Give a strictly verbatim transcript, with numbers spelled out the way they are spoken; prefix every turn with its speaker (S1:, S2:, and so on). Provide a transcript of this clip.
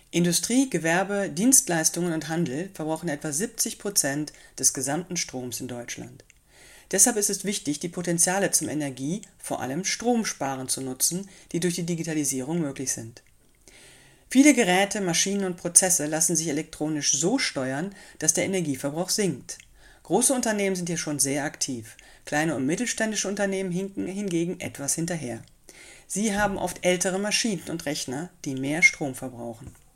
S1: Industrie, Gewerbe, Dienstleistungen und Handel verbrauchen etwa siebzig Prozent des gesamten Stroms in Deutschland. Deshalb ist es wichtig, die Potenziale zum Energie-, vor allem Stromsparen zu nutzen, die durch die Digitalisierung möglich sind. Viele Geräte, Maschinen und Prozesse lassen sich elektronisch so steuern, dass der Energieverbrauch sinkt. Große Unternehmen sind hier schon sehr aktiv, kleine und mittelständische Unternehmen hinken hingegen etwas hinterher. Sie haben oft ältere Maschinen und Rechner, die mehr Strom verbrauchen.